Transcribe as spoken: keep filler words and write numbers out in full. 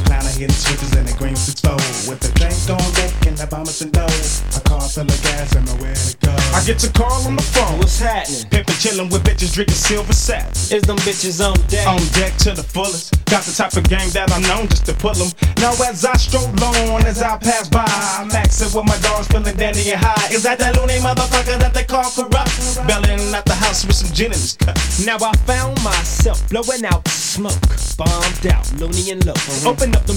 clown, I hit the switches and the greens explode. With the drink on deck and the bombers and dough. A car full of gas and nowhere to go. I get your call on the phone. What's happening? Pimpin' chillin' with bitches drinking silver saps. Is them bitches on deck? On deck to the fullest. Got the type of game that I'm known just to pull them. Now as I stroll on, as I pass by, I'm maxing with my dogs feeling dandy and high. Is that that loony motherfucker that they call corrupt? Bellin' at the house with some gin in his cup. Now I found myself blowing out smoke, bombed out, loony and low. Mm-hmm. Open